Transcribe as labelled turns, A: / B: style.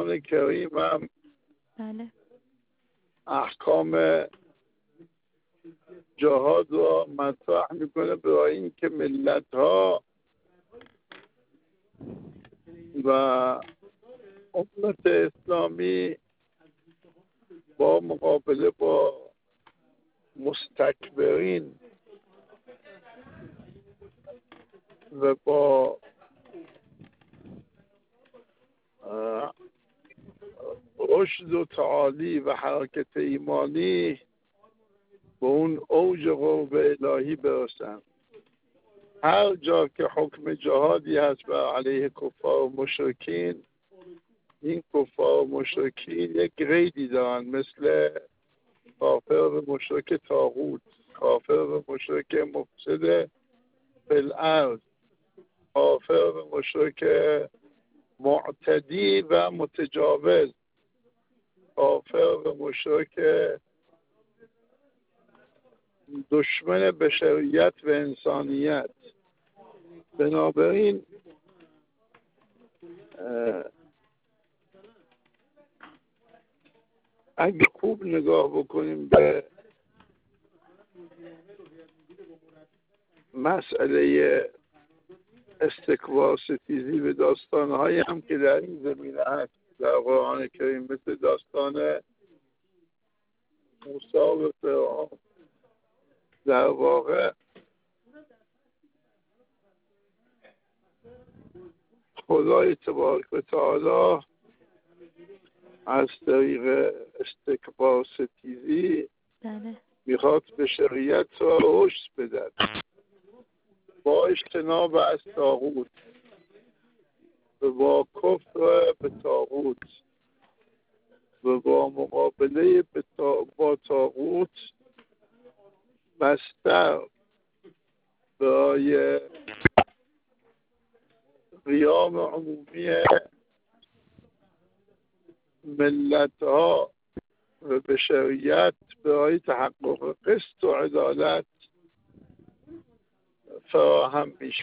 A: قرآن کریم هم
B: بله.
A: احکام جهاد رو مطرح میکنه برای اینکه ملت ها و امت اسلامی با مقابله با مستکبرین و با رشد و تعالی و حرکت ایمانی به اون اوج قرب الهی برسن. هر جا که حکم جهادی هست بر علیه کفار و مشرکین، این کفار و مشرکین یک قیدی دارن، مثل کافر و مشرک طاغوت، کافر و مشرک مفسد فی الارض، کافر و مشرک معتدی و متجاوز، کافر و مشرک دشمن بشریت و انسانیت. بنابراین اگه خوب نگاه بکنیم به مسئله استکبار ستیزی و داستانهایی هم که در این زمینه هست در قرآن کریم، مثل داستان موسی و فرعون، در واقع خدای تبارک و تعالی از طریق استکبار ستیزی میخواد به شریعت را رشد بدهد با اجتناب از طاغوت و با کفر به طاغوت و با مقابله با طاغوت بستر برای قیام عمومی ملت ها و بشریت برای تحقق قسط و عدالت فراهم میشه.